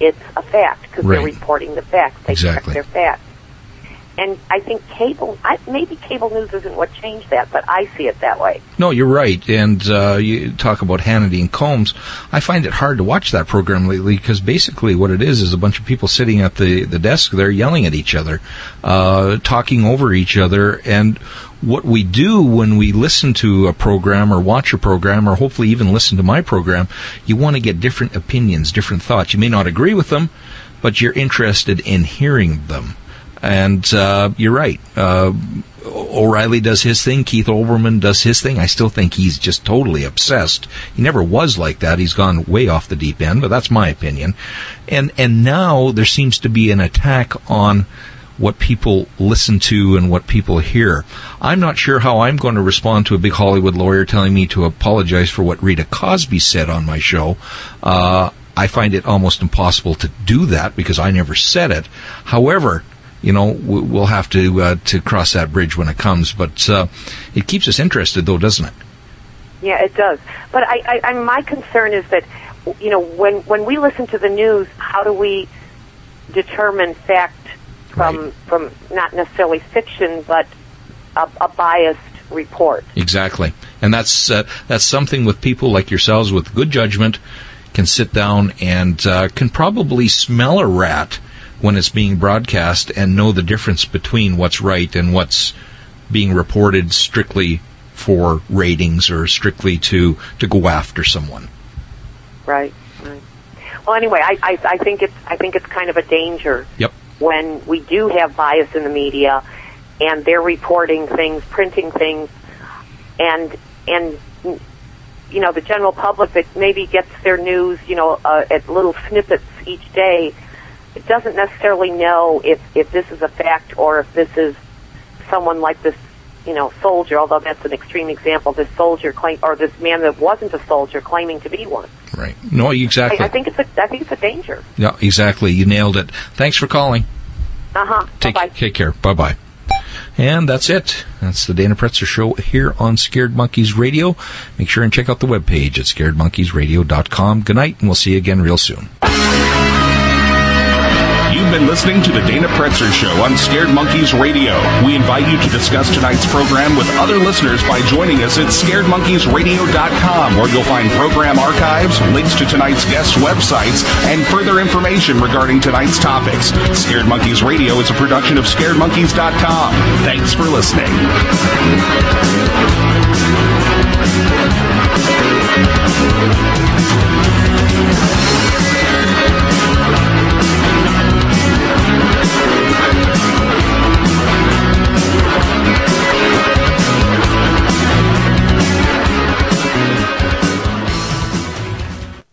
it's a fact because Right. they're reporting the facts. They Exactly. check their facts. And I think cable, I, maybe cable news isn't what changed that, but I see it that way. No, you're right. And uh, you talk about Hannity and Combs. I find it hard to watch that program lately because basically what it is is a bunch of people sitting at the, the desk there yelling at each other, uh, talking over each other. And what we do when we listen to a program or watch a program or hopefully even listen to my program, you want to get different opinions, different thoughts. You may not agree with them, but you're interested in hearing them. And uh, you're right. Uh, O'Reilly does his thing. Keith Olbermann does his thing. I still think he's just totally obsessed. He never was like that. He's gone way off the deep end, but that's my opinion. And and now there seems to be an attack on what people listen to and what people hear. I'm not sure how I'm going to respond to a big Hollywood lawyer telling me to apologize for what Rita Cosby said on my show. Uh, I find it almost impossible to do that because I never said it. However, you know, we'll have to uh, to cross that bridge when it comes. But uh, it keeps us interested, though, doesn't it? Yeah, it does. But I, I, I, my concern is that, you know, when when we listen to the news, how do we determine fact from Right. from not necessarily fiction, but a, a biased report? Exactly, and that's uh, that's something with people like yourselves with good judgment can sit down and uh, can probably smell a rat when it's being broadcast and know the difference between what's right and what's being reported strictly for ratings or strictly to, to go after someone. Right. Right. Well, anyway, I, I I think it's I think it's kind of a danger. Yep. When we do have bias in the media, and they're reporting things, printing things, and and you know the general public that maybe gets their news, you know, uh, at little snippets each day. It doesn't necessarily know if, if this is a fact or if this is someone like this, you know, soldier, although that's an extreme example, this soldier claim, or this man that wasn't a soldier claiming to be one. Right. No, exactly. I, I think it's a, I think it's a danger. Yeah, exactly. You nailed it. Thanks for calling. Uh-huh. Take, Bye-bye. take care. Bye-bye. And that's it. That's the Dana Pretzer Show here on Scared Monkeys Radio. Make sure and check out the webpage at scared monkeys radio dot com. Good night, and we'll see you again real soon. You've been listening to the Dana Pretzer Show on Scared Monkeys Radio. We invite you to discuss tonight's program with other listeners by joining us at scared monkeys radio dot com, where you'll find program archives, links to tonight's guests' websites, and further information regarding tonight's topics. Scared Monkeys Radio is a production of scared monkeys dot com. Thanks for listening.